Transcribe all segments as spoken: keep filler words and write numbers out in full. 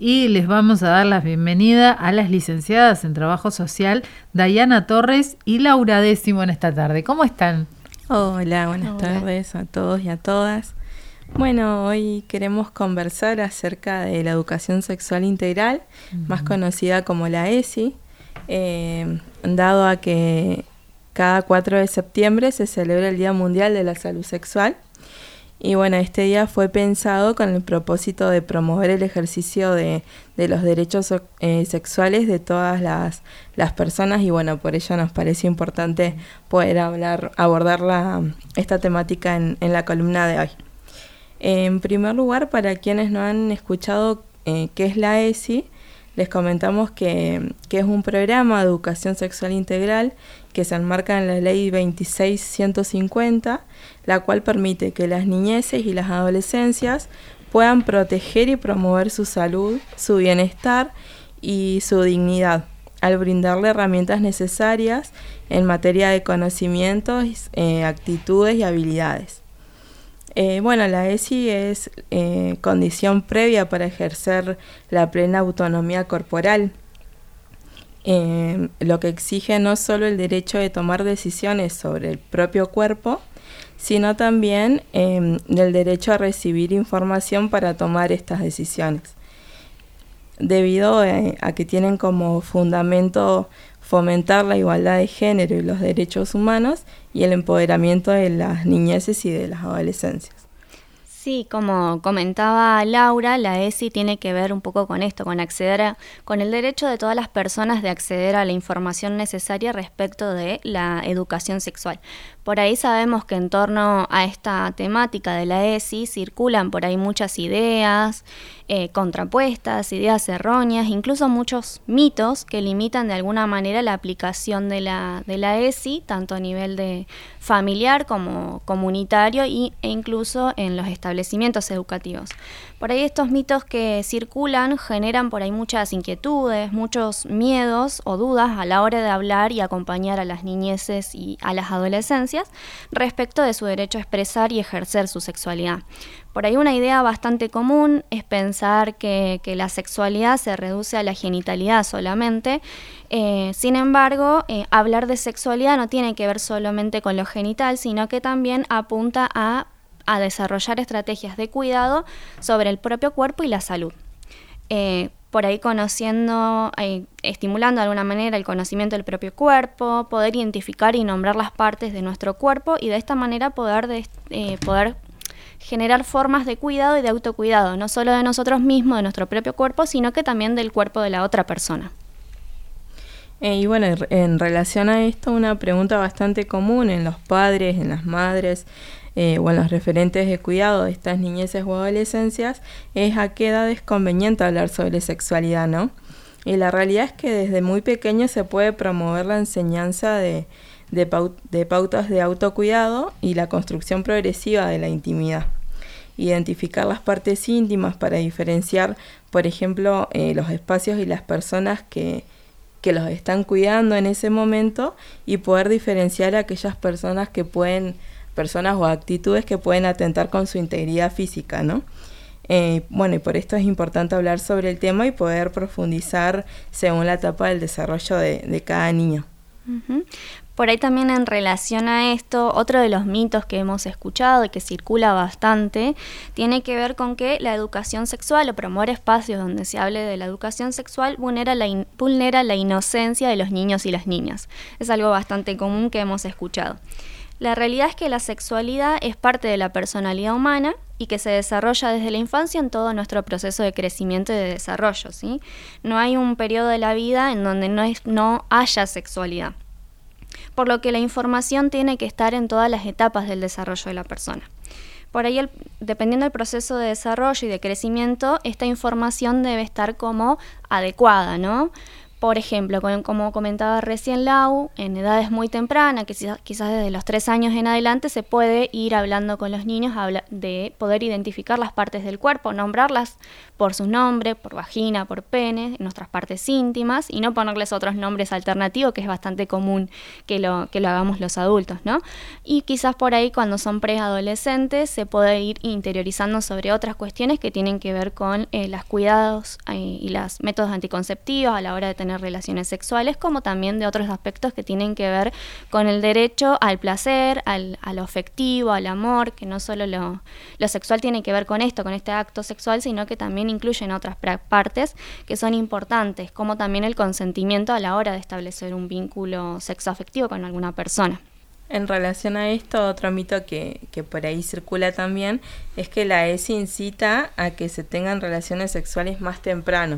y les vamos a dar la bienvenida a las licenciadas en Trabajo Social, Dayana Torres y Laura Décimo en esta tarde. ¿Cómo están? Hola, buenas Hola. tardes a todos y a todas. Bueno, hoy queremos conversar acerca de la educación sexual integral, uh-huh. más conocida como la E S I, eh, dado a que cada cuatro de septiembre se celebra el Día Mundial de la Salud Sexual. Y bueno, este día fue pensado con el propósito de promover el ejercicio de, de los derechos eh, sexuales de todas las, las personas, y bueno, por ello nos parece importante poder hablar, abordar la, esta temática en, en la columna de hoy. En primer lugar, para quienes no han escuchado eh, qué es la E S I, les comentamos que, que es un programa de educación sexual integral que se enmarca en la ley veintiséis mil ciento cincuenta, la cual permite que las niñeces y las adolescencias puedan proteger y promover su salud, su bienestar y su dignidad, al brindarle herramientas necesarias en materia de conocimientos, eh, actitudes y habilidades. Eh, bueno, la E S I es eh, condición previa para ejercer la plena autonomía corporal, eh, lo que exige no solo el derecho de tomar decisiones sobre el propio cuerpo, sino también eh, el derecho a recibir información para tomar estas decisiones, debido eh, a que tienen como fundamento fomentar la igualdad de género y los derechos humanos y el empoderamiento de las niñeces y de las adolescencias. Sí, como comentaba Laura, la E S I tiene que ver un poco con esto, con acceder a, con el derecho de todas las personas de acceder a la información necesaria respecto de la educación sexual. Por ahí sabemos que en torno a esta temática de la E S I circulan por ahí muchas ideas eh, contrapuestas, ideas erróneas, incluso muchos mitos que limitan de alguna manera la aplicación de la, de la E S I, tanto a nivel de familiar como comunitario y, e incluso en los establecimientos educativos. Por ahí estos mitos que circulan generan por ahí muchas inquietudes, muchos miedos o dudas a la hora de hablar y acompañar a las niñeces y a las adolescencias respecto de su derecho a expresar y ejercer su sexualidad. Por ahí una idea bastante común es pensar que, que la sexualidad se reduce a la genitalidad solamente. Eh, sin embargo, eh, hablar de sexualidad no tiene que ver solamente con lo genital, sino que también apunta a, a desarrollar estrategias de cuidado sobre el propio cuerpo y la salud. Eh, por ahí conociendo, eh, estimulando de alguna manera el conocimiento del propio cuerpo, poder identificar y nombrar las partes de nuestro cuerpo y de esta manera poder, de, eh, poder generar formas de cuidado y de autocuidado, no solo de nosotros mismos, de nuestro propio cuerpo, sino que también del cuerpo de la otra persona. Eh, y bueno, en relación a esto, una pregunta bastante común en los padres, en las madres, Eh, o en los referentes de cuidado de estas niñeces o adolescencias es a qué edad es conveniente hablar sobre sexualidad, ¿no? Y la realidad es que desde muy pequeño se puede promover la enseñanza de, de, paut- de pautas de autocuidado y la construcción progresiva de la intimidad. Identificar las partes íntimas para diferenciar, por ejemplo, eh, los espacios y las personas que, que los están cuidando en ese momento y poder diferenciar a aquellas personas que pueden personas o actitudes que pueden atentar con su integridad física, ¿no? Eh, bueno, y por esto es importante hablar sobre el tema y poder profundizar según la etapa del desarrollo de, de cada niño. Uh-huh. Por ahí también en relación a esto, otro de los mitos que hemos escuchado y que circula bastante, tiene que ver con que la educación sexual o promover espacios donde se hable de la educación sexual vulnera la, in- vulnera la inocencia de los niños y las niñas. Es algo bastante común que hemos escuchado. La realidad es que la sexualidad es parte de la personalidad humana y que se desarrolla desde la infancia en todo nuestro proceso de crecimiento y de desarrollo, ¿sí? No hay un periodo de la vida en donde no, es, no haya sexualidad, por lo que la información tiene que estar en todas las etapas del desarrollo de la persona. Por ahí, el, dependiendo del proceso de desarrollo y de crecimiento, esta información debe estar como adecuada, ¿no? Por ejemplo, como comentaba recién Lau, en edades muy tempranas, que quizás desde los tres años en adelante, se puede ir hablando con los niños de poder identificar las partes del cuerpo, nombrarlas por su nombre, por vagina, por pene, nuestras partes íntimas, y no ponerles otros nombres alternativos, que es bastante común que lo, que lo hagamos los adultos, ¿no? Y quizás por ahí, cuando son preadolescentes, se puede ir interiorizando sobre otras cuestiones que tienen que ver con eh, los cuidados eh, y los métodos anticonceptivos a la hora de tener relaciones sexuales, como también de otros aspectos que tienen que ver con el derecho al placer, al, a lo afectivo, al amor, que no solo lo, lo sexual tiene que ver con esto, con este acto sexual, sino que también incluyen otras partes que son importantes, como también el consentimiento a la hora de establecer un vínculo sexoafectivo con alguna persona. En relación a esto, otro mito que, que por ahí circula también es que la E S I incita a que se tengan relaciones sexuales más temprano.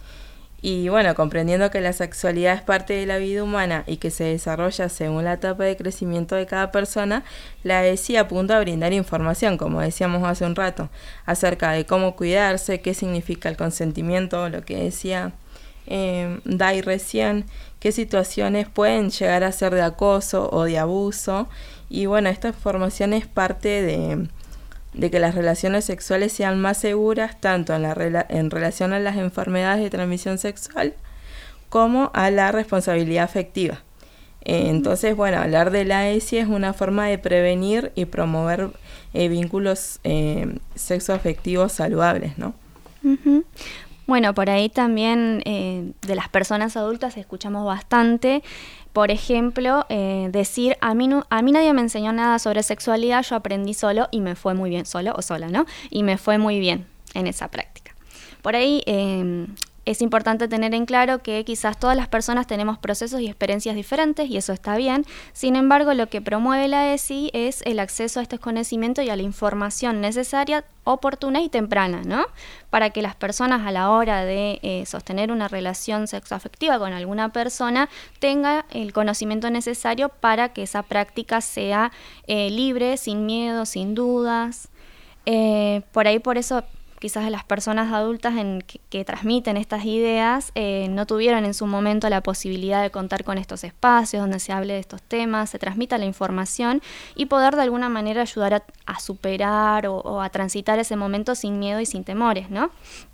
Y bueno, comprendiendo que la sexualidad es parte de la vida humana y que se desarrolla según la etapa de crecimiento de cada persona, la E S I apunta a brindar información, como decíamos hace un rato, acerca de cómo cuidarse, qué significa el consentimiento, lo que decía eh, Dai recién, qué situaciones pueden llegar a ser de acoso o de abuso. Y bueno, esta información es parte de... de que las relaciones sexuales sean más seguras, tanto en, la rela- en relación a las enfermedades de transmisión sexual como a la responsabilidad afectiva. Eh, entonces, bueno, hablar de la E S I es una forma de prevenir y promover eh, vínculos eh, sexoafectivos saludables, ¿no? Uh-huh. Bueno, por ahí también eh, de las personas adultas escuchamos bastante. Por ejemplo, eh, decir, a mí, no, a mí nadie me enseñó nada sobre sexualidad, yo aprendí solo y me fue muy bien, solo o sola, ¿no? Y me fue muy bien en esa práctica. Por ahí eh, es importante tener en claro que quizás todas las personas tenemos procesos y experiencias diferentes y eso está bien. Sin embargo, lo que promueve la E S I es el acceso a estos conocimientos y a la información necesaria, oportuna y temprana, ¿no? Para que las personas a la hora de eh, sostener una relación sexoafectiva con alguna persona tenga el conocimiento necesario para que esa práctica sea eh, libre, sin miedo, sin dudas. Eh, por ahí, por eso, quizás las personas adultas en que, que transmiten estas ideas eh, no tuvieron en su momento la posibilidad de contar con estos espacios donde se hable de estos temas, se transmita la información y poder de alguna manera ayudar a, a superar o, o a transitar ese momento sin miedo y sin temores, ¿no?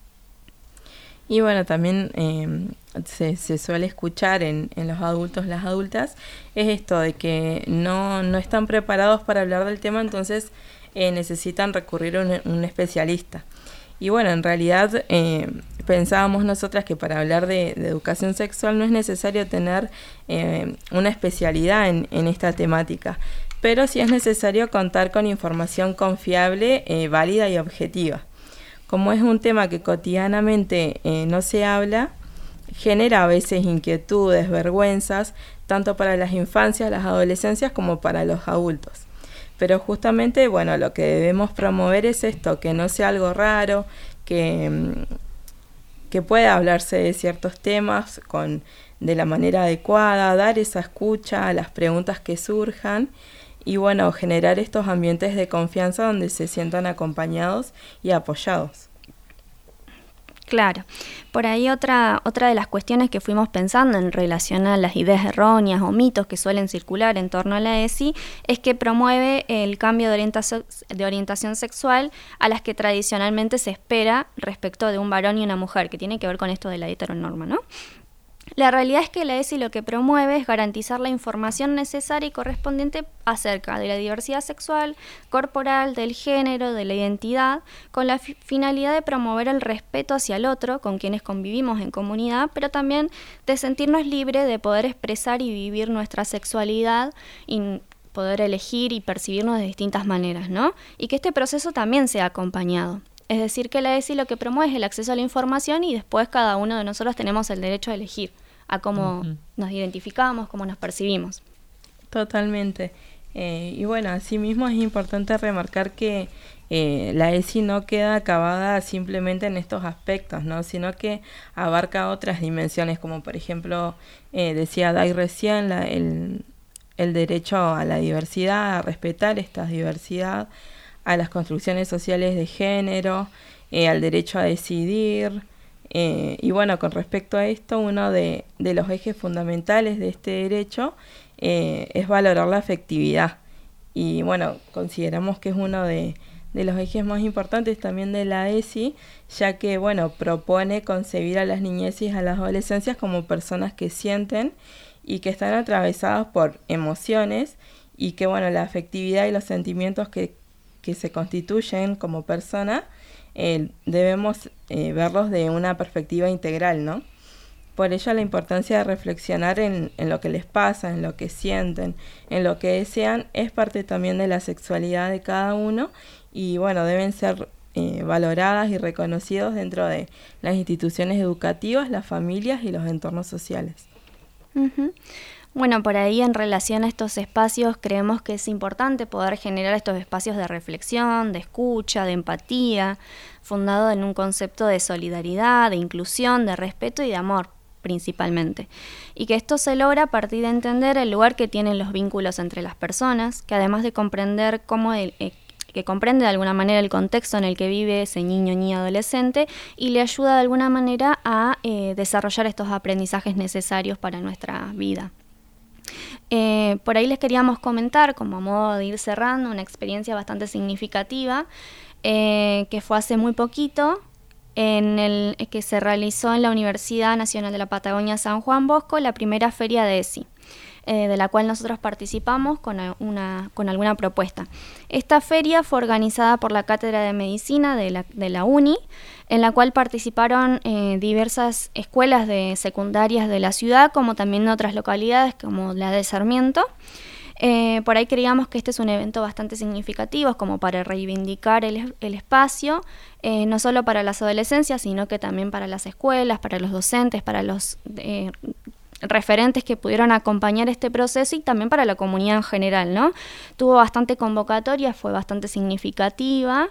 Y bueno, también eh, se, se suele escuchar en, en los adultos, las adultas, es esto de que no, no están preparados para hablar del tema, entonces eh, necesitan recurrir a un, un especialista. Y bueno, en realidad eh, pensábamos nosotras que para hablar de, de educación sexual no es necesario tener eh, una especialidad en, en esta temática, pero sí es necesario contar con información confiable, eh, válida y objetiva. Como es un tema que cotidianamente eh, no se habla, genera a veces inquietudes, vergüenzas, tanto para las infancias, las adolescencias como para los adultos. Pero justamente, bueno, lo que debemos promover es esto, que no sea algo raro, que, que pueda hablarse de ciertos temas con, de la manera adecuada, dar esa escucha a las preguntas que surjan y, bueno, generar estos ambientes de confianza donde se sientan acompañados y apoyados. Claro. Por ahí otra, otra de las cuestiones que fuimos pensando en relación a las ideas erróneas o mitos que suelen circular en torno a la E S I es que promueve el cambio de orientación, de orientación sexual a las que tradicionalmente se espera respecto de un varón y una mujer, que tiene que ver con esto de la heteronorma, ¿no? La realidad es que la E S I lo que promueve es garantizar la información necesaria y correspondiente acerca de la diversidad sexual, corporal, del género, de la identidad, con la fi- finalidad de promover el respeto hacia el otro, con quienes convivimos en comunidad, pero también de sentirnos libres de poder expresar y vivir nuestra sexualidad y poder elegir y percibirnos de distintas maneras, ¿no? Y que este proceso también sea acompañado. Es decir, que la E S I lo que promueve es el acceso a la información y después cada uno de nosotros tenemos el derecho a elegir a cómo uh-huh. nos identificamos, cómo nos percibimos. Totalmente. Eh, y bueno, asimismo es importante remarcar que eh, la E S I no queda acabada simplemente en estos aspectos, ¿no? Sino que abarca otras dimensiones, como por ejemplo, eh, decía Dai recién, la, el, el derecho a la diversidad, a respetar esta diversidad, a las construcciones sociales de género, eh, al derecho a decidir, Eh, y bueno, con respecto a esto, uno de, de los ejes fundamentales de este derecho eh, es valorar la afectividad. Y bueno, consideramos que es uno de, de los ejes más importantes también de la E S I, ya que bueno, propone concebir a las niñeces y a las adolescencias como personas que sienten y que están atravesadas por emociones, y que bueno, la afectividad y los sentimientos que, que se constituyen como persona eh, debemos eh, verlos de una perspectiva integral, ¿no? Por ello la importancia de reflexionar en, en lo que les pasa, en lo que sienten, en lo que desean, es parte también de la sexualidad de cada uno, y bueno, deben ser eh, valoradas y reconocidos dentro de las instituciones educativas, las familias y los entornos sociales. Uh-huh. Bueno, por ahí en relación a estos espacios creemos que es importante poder generar estos espacios de reflexión, de escucha, de empatía, fundado en un concepto de solidaridad, de inclusión, de respeto y de amor, principalmente. Y que esto se logra a partir de entender el lugar que tienen los vínculos entre las personas, que además de comprender cómo el, eh, que comprende de alguna manera el contexto en el que vive ese niño, niña, adolescente, y le ayuda de alguna manera a eh, desarrollar estos aprendizajes necesarios para nuestra vida. Eh, por ahí les queríamos comentar, como a modo de ir cerrando, una experiencia bastante significativa eh, que fue hace muy poquito, en el que se realizó en la Universidad Nacional de la Patagonia San Juan Bosco la primera feria de E S I, eh, de la cual nosotros participamos con, una, con alguna propuesta. Esta feria fue organizada por la Cátedra de Medicina de la, de la UNI, en la cual participaron eh, diversas escuelas de secundarias de la ciudad, como también de otras localidades, como la de Sarmiento. Eh, por ahí creíamos que este es un evento bastante significativo, como para reivindicar el, el espacio, eh, no solo para las adolescencias, sino que también para las escuelas, para los docentes, para los eh, referentes que pudieron acompañar este proceso, y también para la comunidad en general, ¿no? Tuvo bastante convocatoria, fue bastante significativa.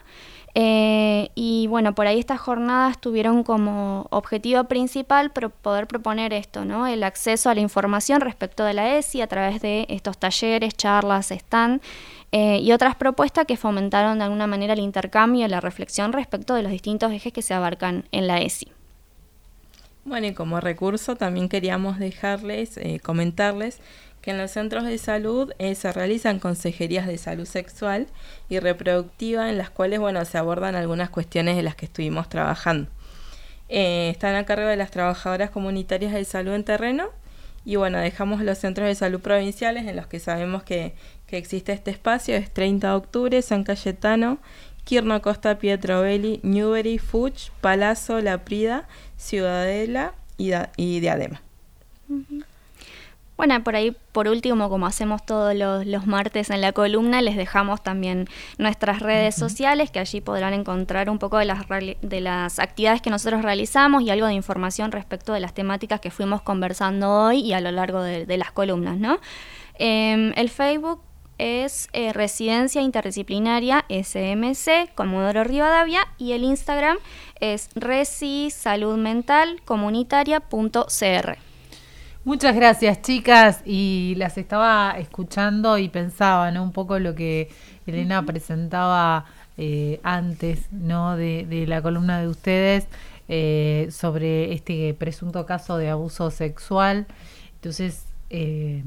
Eh, y bueno, por ahí estas jornadas tuvieron como objetivo principal pro- poder proponer esto, ¿no? El acceso a la información respecto de la E S I a través de estos talleres, charlas, stand eh, y otras propuestas que fomentaron de alguna manera el intercambio y la reflexión respecto de los distintos ejes que se abarcan en la E S I. Bueno, y como recurso también queríamos dejarles, eh, comentarles que en los centros de salud eh, se realizan consejerías de salud sexual y reproductiva, en las cuales bueno, se abordan algunas cuestiones de las que estuvimos trabajando. Eh, están a cargo de las trabajadoras comunitarias de salud en terreno, y bueno, dejamos los centros de salud provinciales en los que sabemos que, que existe este espacio. Es treinta de octubre, San Cayetano, Quirno, Costa, Pietrobelli, Newbery, Fuch, Palazzo, La Prida, Ciudadela y, da- y Diadema. Uh-huh. Bueno, por ahí, por último, como hacemos todos los, los martes en la columna, les dejamos también nuestras redes uh-huh. sociales, que allí podrán encontrar un poco de las, de las actividades que nosotros realizamos y algo de información respecto de las temáticas que fuimos conversando hoy y a lo largo de, de las columnas, ¿no? Eh, el Facebook es eh, Residencia Interdisciplinaria S M C, Comodoro Rivadavia, y el Instagram es resi salud mental comunitaria punto c r. Muchas gracias, chicas, y las estaba escuchando y pensaba, ¿no? Un poco lo que Elena presentaba eh, antes, ¿no? De, de la columna de ustedes eh, sobre este presunto caso de abuso sexual. Entonces, eh,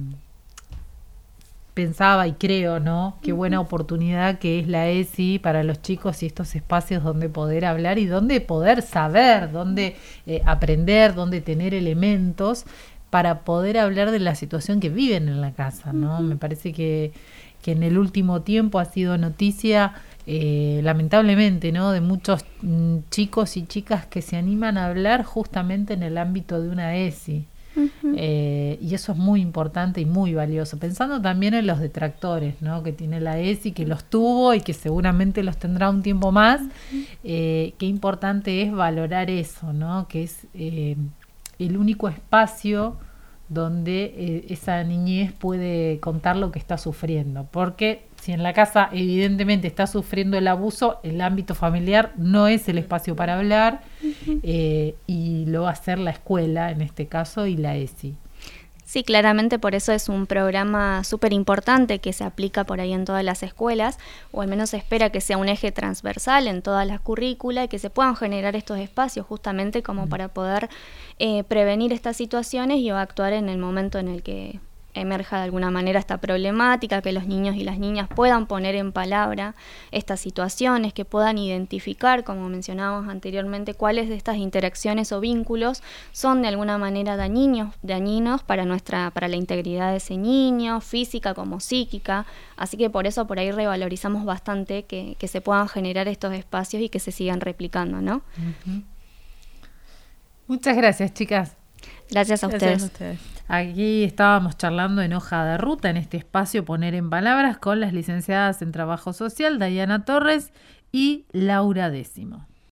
pensaba y creo, ¿no? Qué buena oportunidad que es la E S I para los chicos y estos espacios donde poder hablar y donde poder saber, donde eh, aprender, donde tener elementos para poder hablar de la situación que viven en la casa, ¿no? Uh-huh. Me parece que, que en el último tiempo ha sido noticia, eh, lamentablemente, ¿no? De muchos mm, chicos y chicas que se animan a hablar justamente en el ámbito de una E S I. Uh-huh. Eh, y eso es muy importante y muy valioso, pensando también en los detractores, ¿no? Que tiene la E S I, que los tuvo y que seguramente los tendrá un tiempo más. Uh-huh. Eh, qué importante es valorar eso, ¿no? Que es eh, el único espacio donde eh, esa niñez puede contar lo que está sufriendo, porque si en la casa evidentemente está sufriendo el abuso, el ámbito familiar no es el espacio para hablar, uh-huh. eh, y lo va a hacer la escuela en este caso y la E S I. Sí, claramente por eso es un programa súper importante que se aplica por ahí en todas las escuelas, o al menos se espera que sea un eje transversal en todas las currículas y que se puedan generar estos espacios justamente como mm. para poder eh, prevenir estas situaciones y actuar en el momento en el que emerja de alguna manera esta problemática, que los niños y las niñas puedan poner en palabra estas situaciones, que puedan identificar, como mencionábamos anteriormente, cuáles de estas interacciones o vínculos son de alguna manera dañinos, dañinos para nuestra, para la integridad de ese niño, física como psíquica. Así que por eso por ahí revalorizamos bastante que, que se puedan generar estos espacios y que se sigan replicando, ¿no? Uh-huh. Muchas gracias, chicas. Gracias a Gracias ustedes. a ustedes. Aquí estábamos charlando en Hoja de Ruta, en este espacio Poner en Palabras, con las licenciadas en Trabajo Social, Dayana Torres y Laura Décimo.